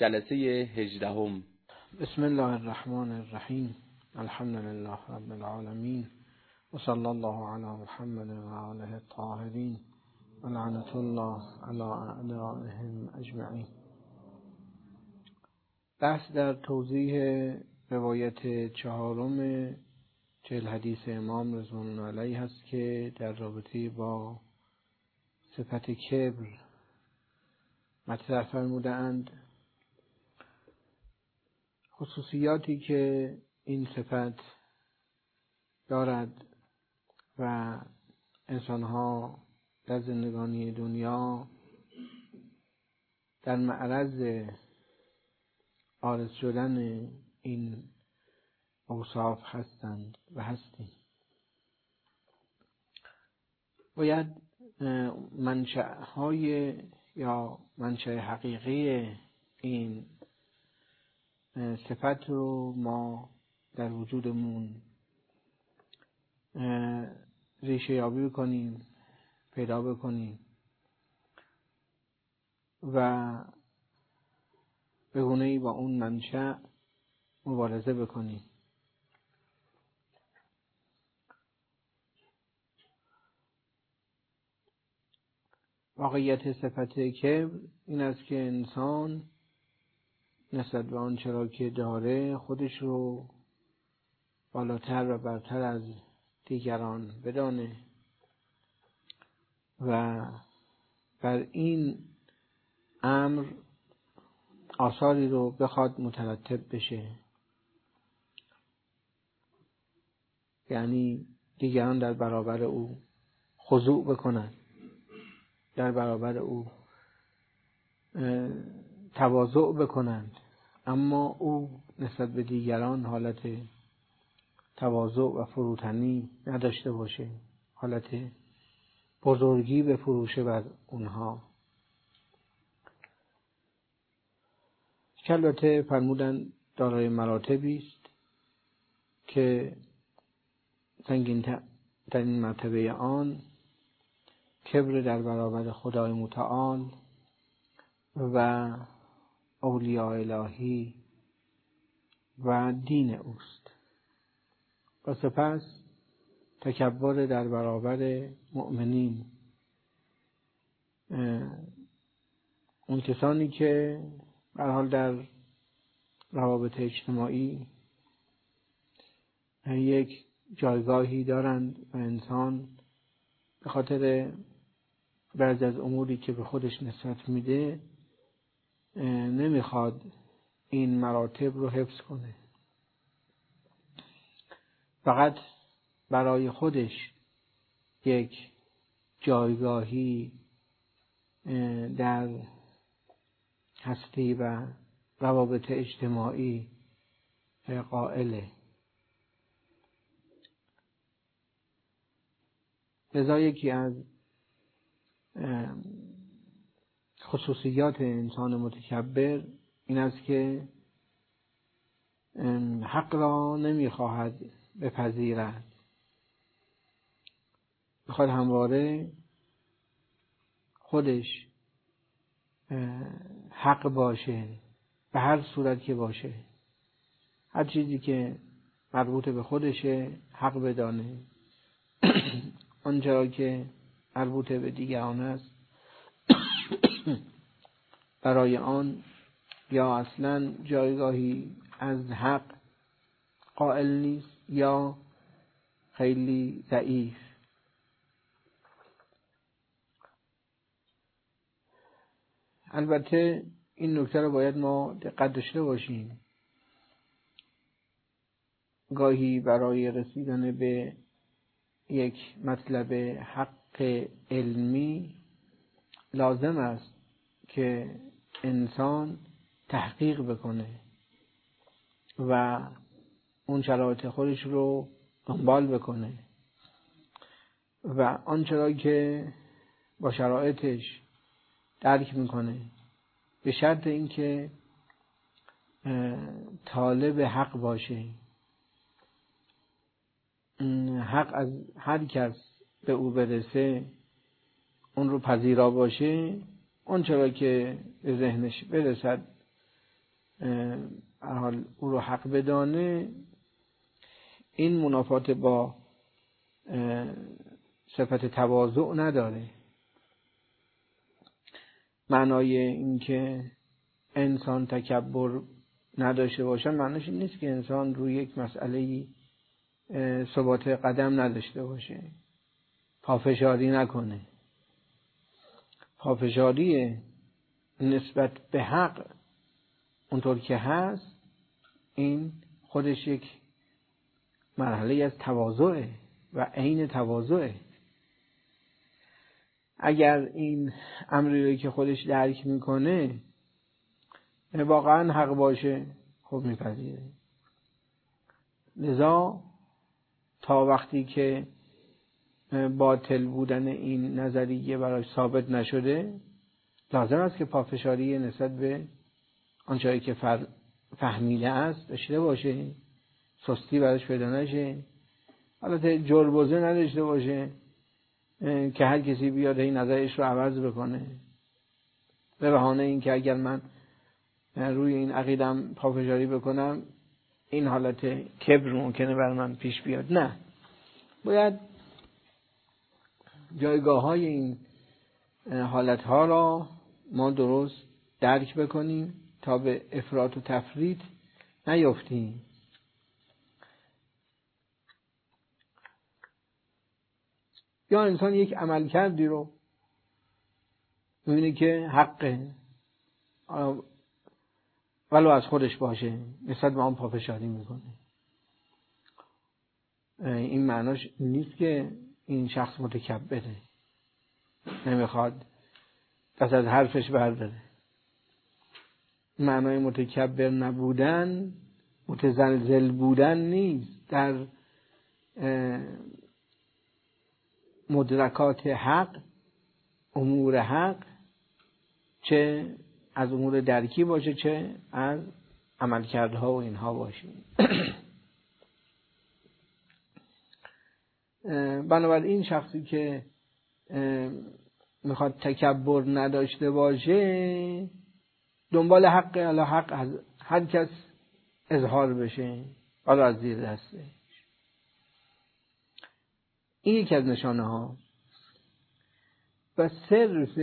جلسه 18. بسم الله الرحمن الرحیم. الحمد لله رب العالمین و صلی الله علی محمد و آله الطاهرین و لعنت الله علی اعدائهم اجمعین. بحث در توضیح روایت 4 40 حدیث امام رضوان الله علیه هست که در رابطه با صفت کبر مطرح فرمودند. خصوصیاتی که این صفت دارد و انسانها در زندگانی دنیا در معرض عارض شدن این اوصاف هستند و هستیم. باید منشأهای یا منشأ حقیقی این صفت رو ما در وجودمون ریشه یابی بکنیم، پیدا بکنیم و به گونه‌ای با اون منشأ مبارزه بکنیم. واقعیت صفت کبر این است که انسان نسبت به آنچه را که داره خودش رو بالاتر و برتر از دیگران بدانه و بر این امر آثاری رو بخواد مترتب بشه، یعنی دیگران در برابر او خضوع بکنن، در برابر او تواضع بکنند، اما او نسبت به دیگران حالت تواضع و فروتنی نداشته باشه، حالت بزرگی بفروشه بر اونها. که البته فرمودن دارای مراتبی است که سنگین در این مرتبه آن کبر در برابر خدای متعال و اولیاء الهی و دین اوست و سپس تکبر در برابر مؤمنین، اون کسانی که به هر حال در روابط اجتماعی یک جایگاهی دارند و انسان به خاطر بعضی از اموری که به خودش نسبت میده نمیخواد این مراتب رو حفظ کنه، فقط برای خودش یک جایگاهی در هستی و روابط اجتماعی قائله. لذا یکی از خصوصیات انسان متکبر این است که حق را نمیخواهد بپذیرد، میخواد همواره خودش حق باشه به هر صورت که باشه، هر چیزی که مربوط به خودشه حق بدانه، آنچه که مربوط به دیگران است برای آن یا اصلا جایگاهی از حق قائل نیست یا خیلی ضعیف. البته این نکته رو باید ما دقت داشته باشیم. گاهی برای رسیدن به یک مطلب حق علمی لازم است که انسان تحقیق بکنه و اون شرایط خودش رو دنبال بکنه و آنچه را که با شرایطش درک میکنه به شرط اینکه طالب حق باشه، حق از هر کس به او برسه اون رو پذیرا باشه، اون چرا که به ذهنش برسد حال او رو حق بدانه، این منافات با صفت تواضع نداره. معنای این که انسان تکبر نداشته باشه معنیش این نیست که انسان روی یک مسئله ثبات قدم نداشته باشه، پافشاری نکنه. پافشاری نسبت به حق اونطور که هست، این خودش یک مرحله از تواضعه و عین تواضعه. اگر این امری که خودش درک میکنه واقعا حق باشه، خب میپذیره. لذا تا وقتی که باطل بودن این نظریه براش ثابت نشده، لازم است که پافشاری نسبت به آنچه‌ای که فهمیده است داشته باشه، سستی براش پیدا نشه، البته جربوزه نداشته باشه که هر کسی بیاد این نظرش رو عوض بکنه به بهانه این که اگر من روی این عقیدم پافشاری بکنم این حالت کبر ممکنه بر من پیش بیاد. نه، باید جایگاه های این حالت ها را ما درست درک بکنیم تا به افراط و تفریط نیفتیم. یا انسان یک عمل کردی رو می‌بینه که حقه ولو از خودش باشه، نسبت به آن پافشاری میکنه. این معناش نیست که این شخص متکبره، نمیخواد دست از حرفش برداره. معنای متکبر نبودن متزلزل بودن نیست، در مدرکات حق، امور حق، چه از امور درکی باشه چه از عملکردها و اینها باشه. بنابراین شخصی که میخواد تکبر نداشته باشه دنبال حق الا حق از هر کس اظهار بشه ولی از زیر دسته. این یکی از نشانه ها و صرف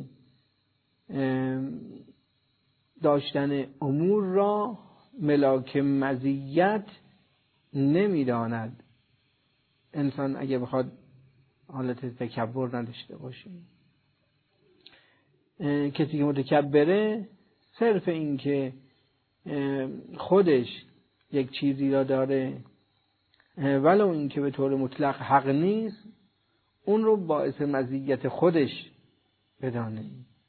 داشتن امور را ملاک مزیت نمیداند. انسان اگه بخواد حالت تکبر نداشته باشه، کسی که متکبره صرف این که خودش یک چیزی را داره ولو این که به طور مطلق حق نیست، اون رو باعث مزیت خودش بدانه.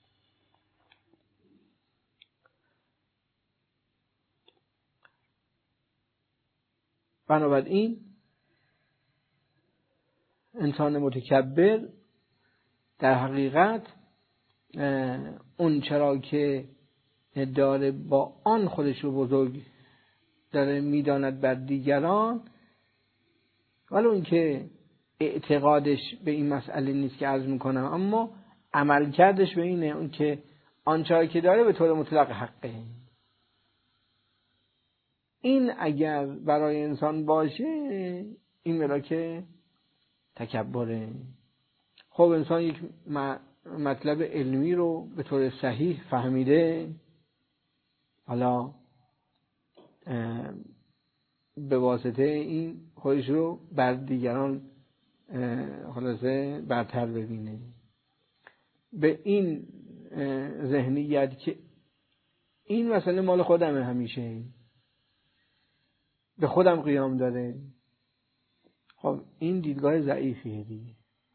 بنابراین انسان متکبر در حقیقت اون چرا که داره با آن خودش رو بزرگ داره میداند بر دیگران، ولو اینکه اعتقادش به این مسئله نیست که عرض میکنم، اما عمل کردش به اینه اون که آنچه که داره به طور مطلق حقه. این اگر برای انسان باشه این ملاک تکبره. خب انسان یک مطلب علمی رو به طور صحیح فهمیده، حالا به واسطه این خودش رو بر دیگران خلاصه برتر ببینه، به این ذهنیت که این مسئله مال خودمه، همیشه به خودم قیام داره. خب این دیدگاه ضعیفیه دیگه،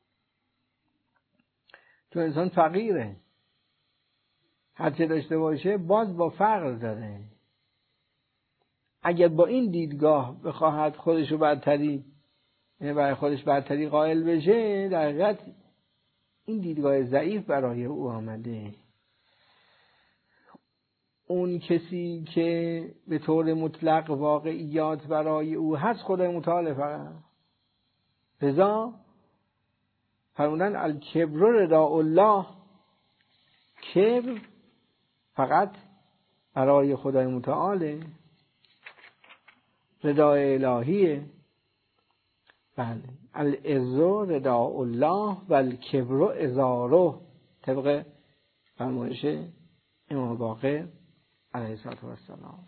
تو انسان فقیره، هرچه داشته باشه باز با فقر داره. اگر با این دیدگاه بخواهد خودش رو برتری برای خودش برتری قائل بشه، در حقیقت این دیدگاه ضعیف برای او آمده. اون کسی که به طور مطلق واقعیات برای او هست خدای متعال فقط. لذا فرمودن الکبر رضا الله، کبر فقط برای خدای متعال، ردای الهیه. بله، العز رداء الله و الکبر ازاره، طبق فرمایش امام باقر علیه السلام.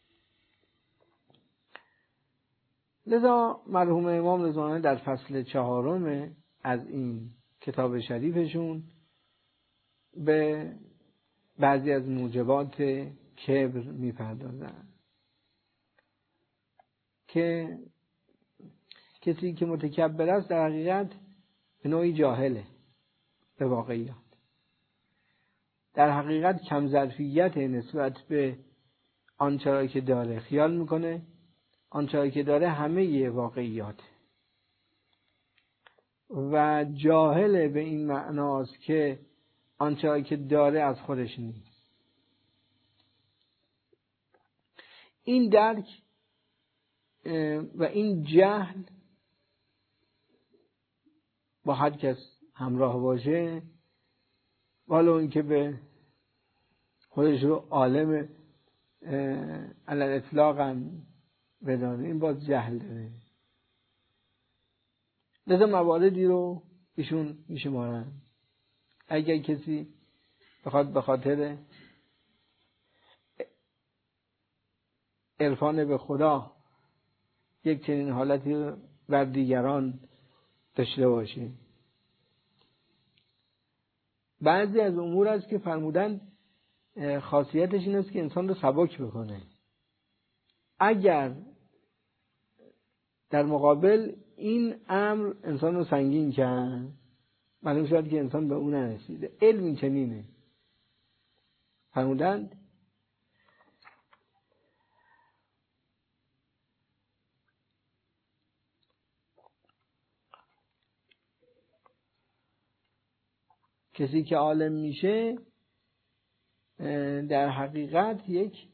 لذا مرحوم امام رضوانی در فصل 4 از این کتاب شریفشون به بعضی از موجبات کبر میپردازن که کسی که متکبر است در حقیقت به نوعی جاهله به واقعیات، در حقیقت کم ظرفیت نسبت به آنچه که داره، خیال میکنه آنچه که داره همه واقعیات و جاهل به این معناست که آنچه که داره از خودش نیست. این درک و این جهل با هر کس همراه باشه، ولو اینکه به خودش رو عالم علی الاطلاق هم بدانه، این باز جهل داره. لذا مواردی رو ایشون میشمارن. اگر کسی بخواد به خاطر عرفان به خدا یک چنین حالتی بر دیگران داشته باشه، بعضی از امور است که فرمودن خاصیتش این است که انسان رو سبک بکنه. اگر در مقابل این امر انسان رو سنگین کرد، معلوم شد که انسان به اون نرسیده. علم این چنینه. فرمودن کسی که عالم میشه در حقیقت یک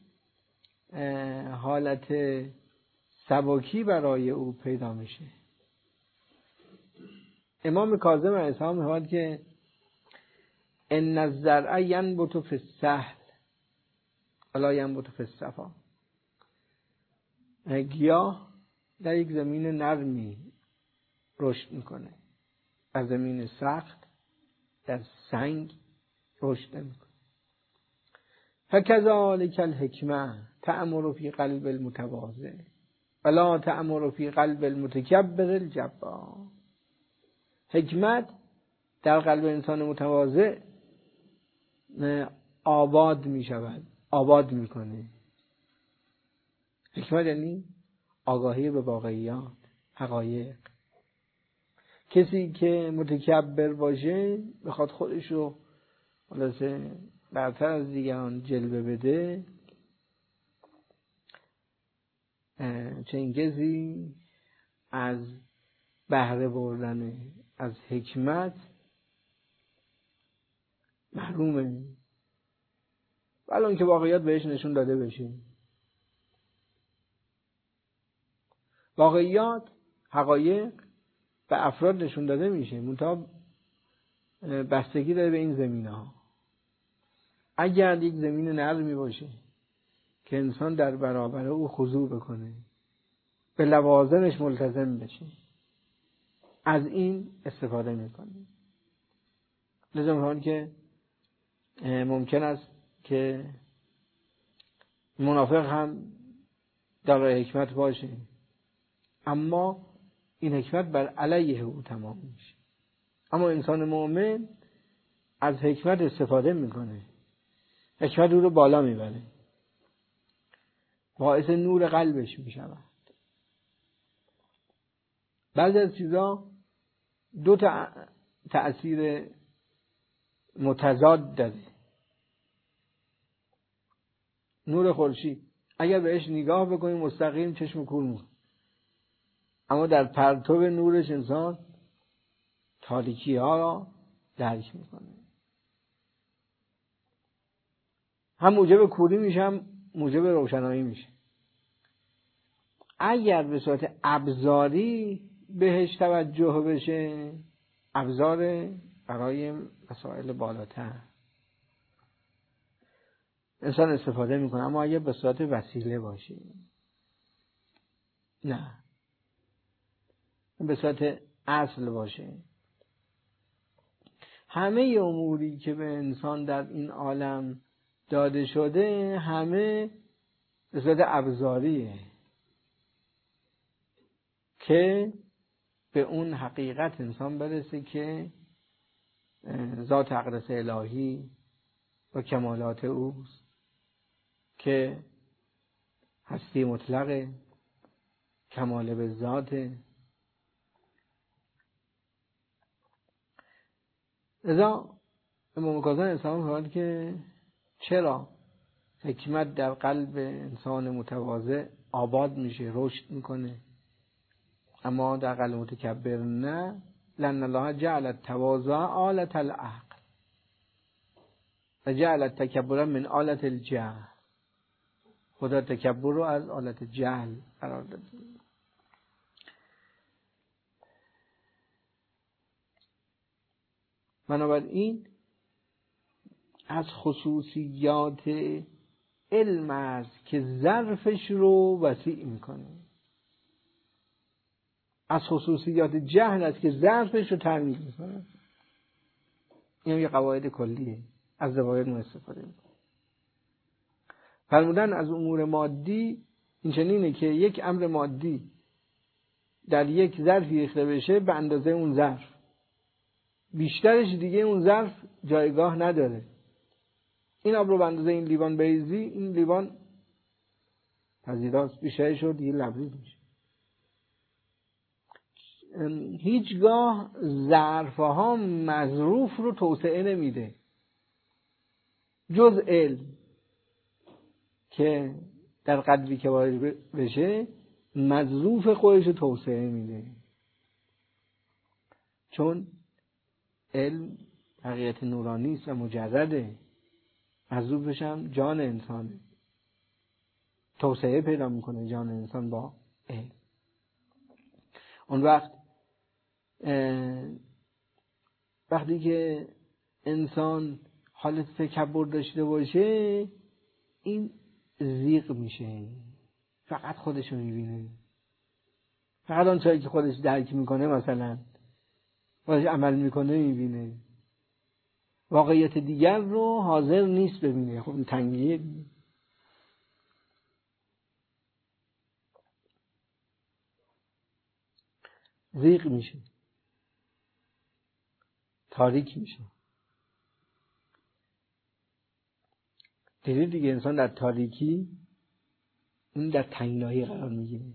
حالت سبکی برای او پیدا میشه. امام کاظم علیه السلام میگوید که ان الزرع ینبت فی السهل ولا ینبت فی الصفا. گیاه در یک زمین نرمی رشد میکنه، در زمین سخت، در سنگ رشد نمیکنه. فکذالک الحکمه تأمر فی قلب المتواضع ولا تأمر فی قلب المتکبر الجبار. حکمت در قلب انسان متواضع آباد می شود، آباد می کنه. حکمت یعنی آگاهی به واقعیات، حقایق. کسی که متکبر باشه، بخواد خودش رو خلاصه برتر از دیگران جلوه بده، چنین کسی از بهره بردن از حکمت محرومه، ولی اون که واقعیت بهش نشون داده بشه. واقعیات، حقایق به افراد نشون داده میشه، منتها بستگی داره به این زمینه ها. اگر یک زمین نرمی باشه که انسان در برابر او خضوع بکنه، به لوازمش ملتزم بشه، از این استفاده میکنه. لازم هست که ممکن است که منافق هم دارای حکمت باشه، اما این حکمت بر علیه او تمام میشه. اما انسان مؤمن از حکمت استفاده میکنه، حکمت او رو بالا میبره، باعث نور قلبش میشود. بعضی از چیزا دو تأثیر متضاد داره. نور خورشید اگر بهش نگاه بکنیم مستقیم چشم کور میکنه، اما در پرتو نورش انسان تاریکی ها را درک میکنه. هم موجب کوری میشه، هم موجب روشنایی میشه. اگر به صورت ابزاری بهش توجه بشه، ابزار برای مسائل بالاتر، انسان استفاده میکنه، اما اگه به صورت وسیله باشه، نه به صورت اصل باشه. همه اموری که به انسان در این عالم داده شده همه به صورت ابزاریه که به اون حقیقت انسان برسه که ذات اقدس الهی و کمالات اوست که هستی مطلقه، کمال به ذاته. لذا امام کاظم اسلام فرمود که چرا حکمت در قلب انسان متواضع آباد میشه، رشد میکنه، اما در قلب متکبر نه. لأن الله جعل التواضع آلة العقل و جعل التکبر من آلة الجهل. خدا تکبر رو از آلت جهل قرار داده. بنابراین از خصوصیات علم است که ظرفش رو وسیع میکنه. از خصوصیات جهل است که ظرفش رو تنگ میکنه. این یه قواعد کلیه، از قواعد ما استفاده میکنه. فرمودن از امور مادی این چنینه که یک امر مادی در یک ظرفی ریخته بشه به اندازه اون ظرف، بیشترش دیگه اون ظرف جایگاه نداره. این آب رو به اندازه این لیوان بریزی، این لیوان پذیراست، بیشترش رو دیگه لبریز میشه. هیچگاه ظرفها مظروف رو توسعه نمیده جز علم که در قدری که وارد بشه مظروف خودش رو توسعه میده، چون علم حقیقت نورانی است و مجرده، مظروفش هم جان انسانه، توسعه پیدا میکنه جان انسان با علم. اون وقتی که انسان حالت تکبر داشته باشه این زیغ میشه، فقط خودشو میبینه، فقط آن چیزی که خودش درک میکنه مثلا خودش عمل میکنه میبینه، واقعیت دیگر رو حاضر نیست ببینه. خب این تنگیه. زیغ میشه، تاریک میشه. دیدید دیگه انسان در تاریکی این در تنگنایی قرار میگیره،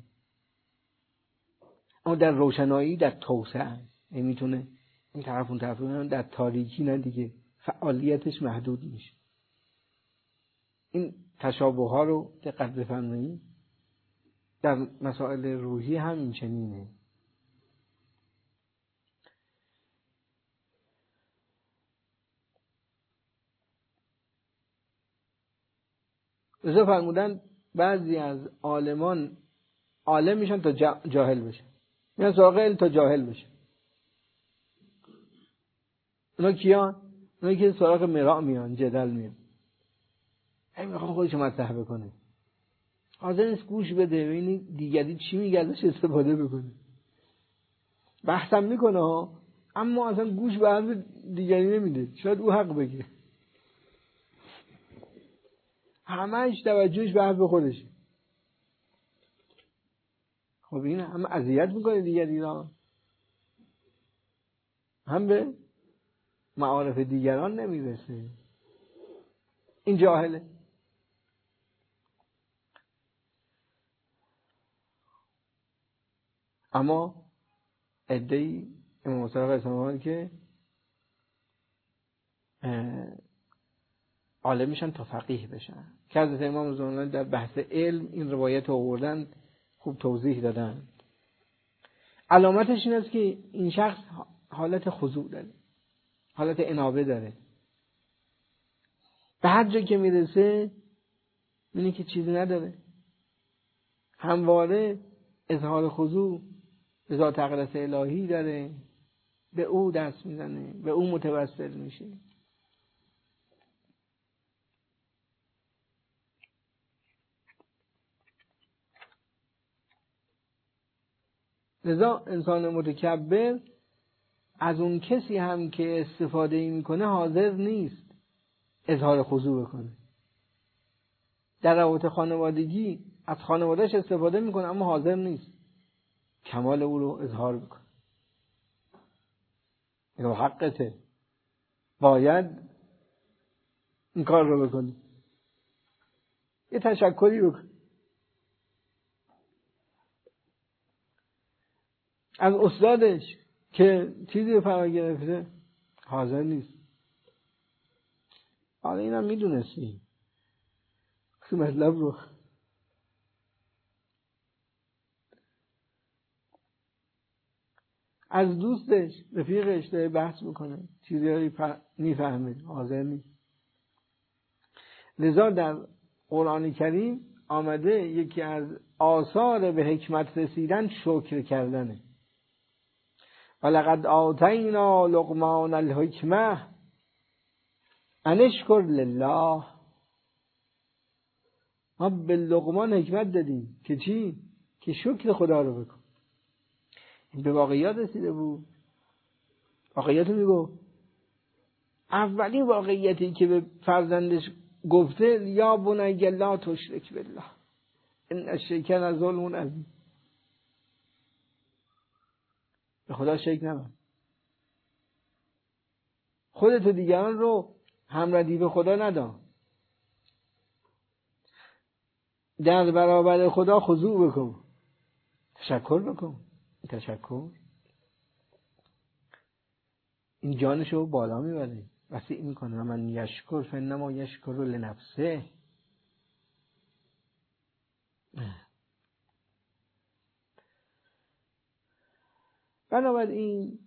اما در روشنایی در توسعه میتونه این طرف اون طرف. در تاریکی نه دیگه، فعالیتش محدود میشه. این تشابه ها رو دقت بفرمایید، در مسائل روحی هم این چنینه. لذا فرمودن بعضی از عالمان عالم میشن تا جاهل بشن، میان سراغ علم تا جاهل بشن. اونا کیان؟ اونایی که سراغ مراء میان، جدل میان، این میخواد خودش مطرح بکنه، حاضر نیست گوش بده ببینی دیگری چی میگه ازش استفاده بکنه. بحثم میکنه ها، اما اصلا گوش به حرف دیگری نمیده، شاید او حق بگه، همش توجهش به حرف خودشه. خب این هم اذیت میکنه دیگری را، هم به معارف دیگران نمیرسه. این جاهله. اما عده‌ای امام مصطفی اسلامی که عالم میشن تا فقیه بشن، که حضرت امام زمان در بحث علم این روایت آوردن، خوب توضیح دادن. علامتش این است که این شخص حالت خضوع داره، حالت انابه داره، به هر جا که میرسه می‌بینی که چیزی نداره، همواره اظهار خضوع به ذات اقدس الهی داره، به او دست میزنه، به او متوسل میشه. لذا انسان متکبر از اون کسی هم که استفاده میکنه حاضر نیست اظهار خضوع بکنه. در روابط خانوادگی از خانوادهش استفاده میکنه اما حاضر نیست کمال او رو اظهار بکنه. اینو حقته، باید این کار رو بکنی، یه تشکری بکن. از استادش که چیزی رو فرا گرفته حاضر نیست. حالا اینم میدونستی مطلب رو. از دوستش رفیقش داره بحث میکنه، چیزی میفهمه حاضر نیست. لذا در قرآن کریم آمده یکی از آثار به حکمت رسیدن شکر کردنه. ولقد آتینا لقمان الحکمه ان اشکر لله. ما به لقمان حکمت دادیم که چی؟ که شکر خدا رو بکن. این به واقعیات رسیده بود. واقعیت رو میگو. اولین واقعیتی که به فرزندش گفته یا بنی لا تشرک بالله ان الشرک لظلم عظیم. به خدا شرک نکن. خودت و دیگران رو همردی خدا ندان. در برابر خدا خضوع بکن، تشکر بکن. تشکر این جانشو بالا میبره، وسیع میکنه. من یشکر فانما یشکر لنفسه. بنابراین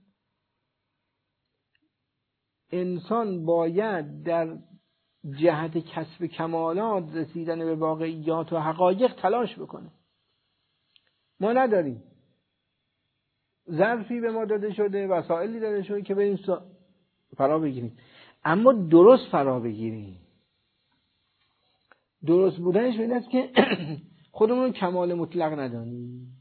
انسان باید در جهت کسب کمالات، رسیدن به واقعیات و حقایق تلاش بکنه. ما نداریم، ظرفی به ما داده شده، وسایلی داده شده که بریم فرا بگیریم، اما درست فرا بگیریم. درست بودنش به این است که خودمون کمال مطلق ندانیم.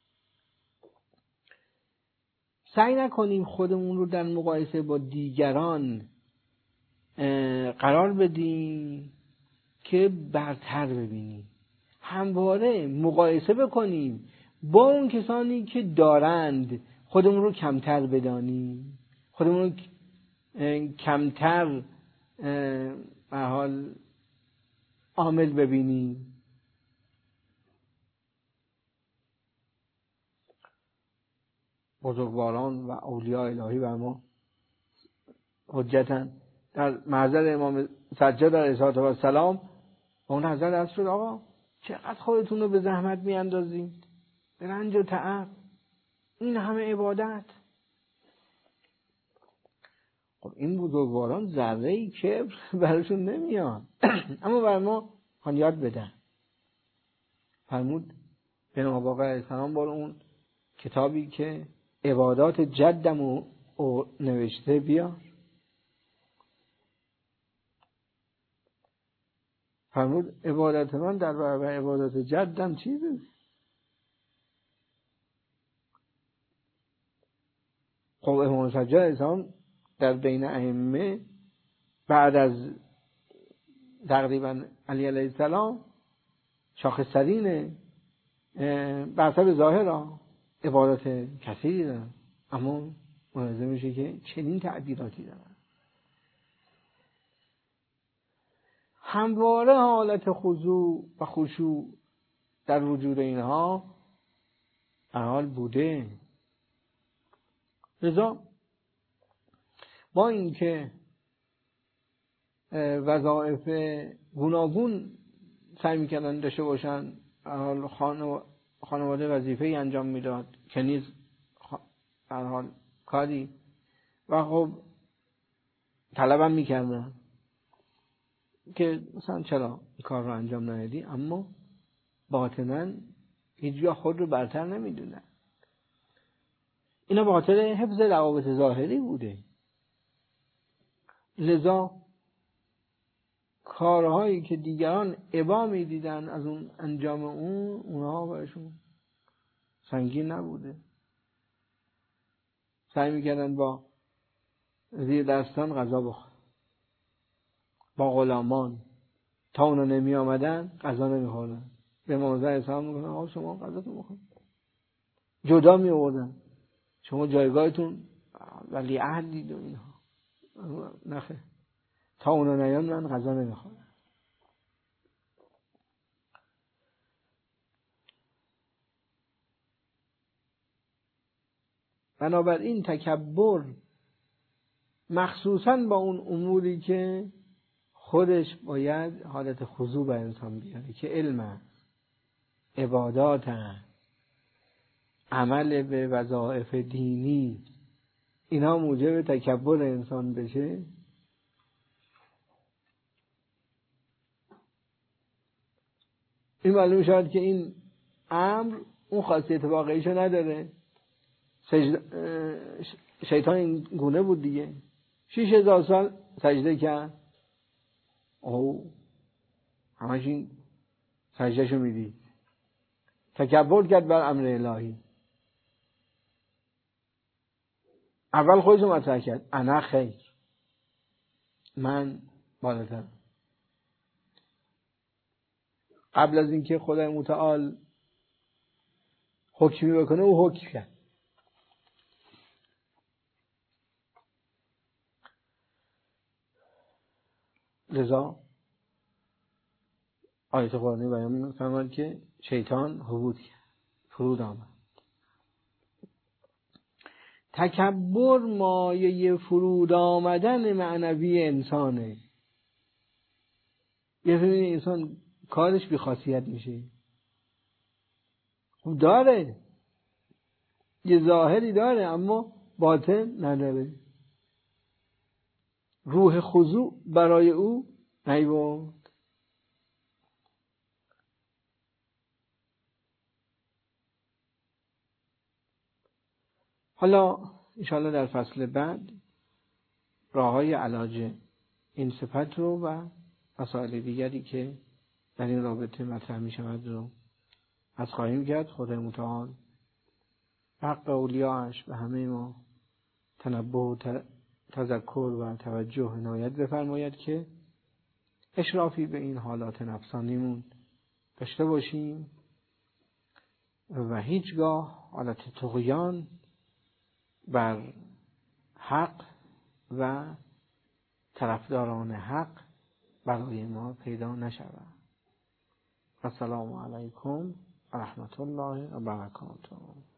سعی نکنیم خودمون رو در مقایسه با دیگران قرار بدیم که برتر ببینیم. همواره مقایسه بکنیم با اون کسانی که دارند، خودمون رو کمتر بدانیم، خودمون رو کمتر به حال عامل ببینیم. بزرگواران و اولیاء الهی بر ما حجتن. در محضر امام سجاد علیه السلام با اون حضرت عرض شد آقا چقدر خودتون رو به زحمت میاندازید، به رنج و تعب، این همه عبادت. خب این بزرگواران ذره‌ای کبر براشون نمیاد اما بر ما خان یاد بدن. فرمود به نام آقا علیه السلام بار اون کتابی که عبادات جدم رو نوشته بیار. فرمود عبادت من در برابر عبادت جدم چیزه؟ خب امام سجاد علیه السلام در بین ائمه بعد از تقریبا علی علیه السلام شاخص‌ترین بر حسب ظاهر عبادات کثیری دارن، اما ملاحظه میشه که چنین تعبیراتی دارن. همواره حالت خضوع و خشوع در وجود اینها حال بوده. لذا با اینکه وظایف گوناگون سعی میکردن داشته باشن، حال خانواده وظیفه‌ای انجام میداد که نیز در حال کاری و خب طلبم میکردن که مثلا چرا این کار رو انجام ندادی، اما باطناً هیچ جا خود رو برتر نمیدونن. اینا به خاطر حفظ روابط ظاهری بوده. لذا کارهایی که دیگران ابا میدیدن از اون انجام اونها برشون سنگین نبوده. سعی میکردن با زیر دستان غذا بخورن، با غلامان. تا اونا نمی آمدن غذا نمیخوردن. به موضع اسلام میگن آقا شما غذاتون بخورید. جدا می آوردن، شما جایگاهتون ولی عهدید و اینها. نخه، تا اونا نیان من غذا نمیخورم. بنابراین تکبر مخصوصاً با اون اموری که خودش باید حالت خضوع به انسان بیاره که علم است، عبادات است، عمل به وظایف دینی، اینا موجب تکبر انسان بشه، این معلوم شد که این امر اون خاصیت واقعیشو نداره. شیطان این گونه بود دیگه. 6000 سال سجده کرد، همش این سجدهشو میدید، تکبر کرد بر امر الهی. اول خودشو مطرح کرد، انا خیر، من بالاترم. قبل از اینکه خدای متعال حکمی بکنه او حکم کرد. لذا آیت قرآنی بیان می‌فرماید که شیطان هبوط کرد، فرود آمد. تکبر مایه فرود آمدن معنوی انسانه. یه فهمید انسان کارش بی خاصیت میشه. خب داره، یه ظاهری داره اما باطن نداره. روح خضوع برای او نیومد. حالا انشاءالله در فصل بعد راه‌های علاج این صفت رو و مسائل دیگری که در این رابطه مطرح می شود رو از خواهیم کرد. خدای متعال حق اولیاءش به همه ما تنبه و تذکر و توجه عنایت بفرماید که اشرافی به این حالات نفسانیمون داشته باشیم و هیچگاه حالت طغیان بر حق و طرفداران حق برای ما پیدا نشود. السلام علیکم و رحمت الله و برکاته.